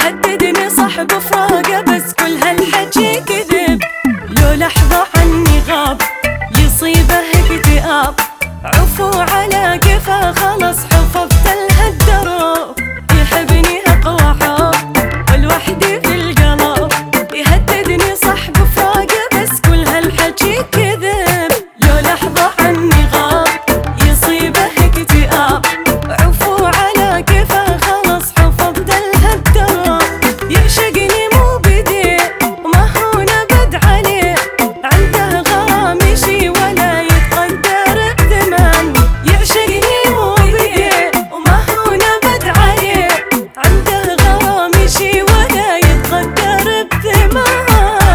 يهددني صاحب فراقه بس كل هالحكي كذب. لو لحظة عني غاب يصيبه اكتئاب، عفو على كفا خلص حفظت لها الدروب. يحبني اقوى حب والوحدي في القلب، يهددني صاحب فراقه بس كل هالحكي كذب. لو لحظة عني غاب يصيبه اكتئاب، عفو على كفا خلص حفظت لها الدروب. يعشقني مو بدي وما هو نبد عليه، عنده غرام يشي ولا يتقدر بثمن. يعشقني مو بدي وما هو نبد عليه، عنده غرام يشي ولا يتقدر بثمن.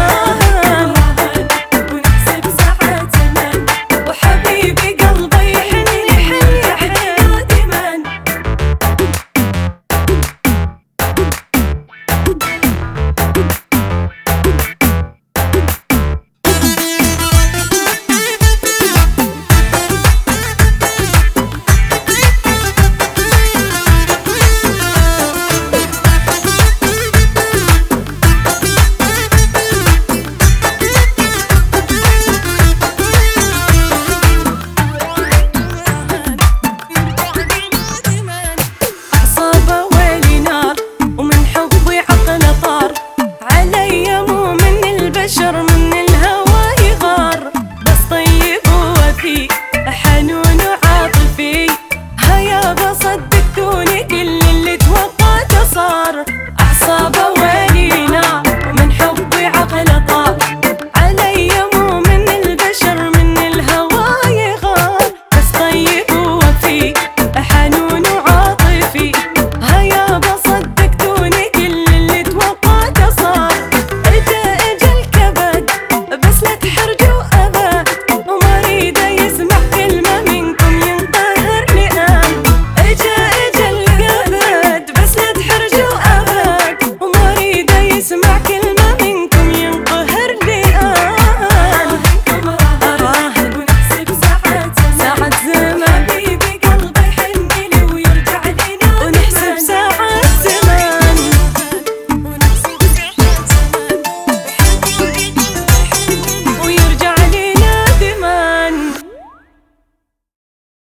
ونكسب ساعات زمن وحبيبي قلبي يحن يحن دائما. أعصابه ويلي نار ومن حبي عقله طار، علي مو من البشر من الهوى يغار. بس طيب ووفي حنون وعاطفي، هيا بصدقتوني كل اللي توقعته صار. أعصابه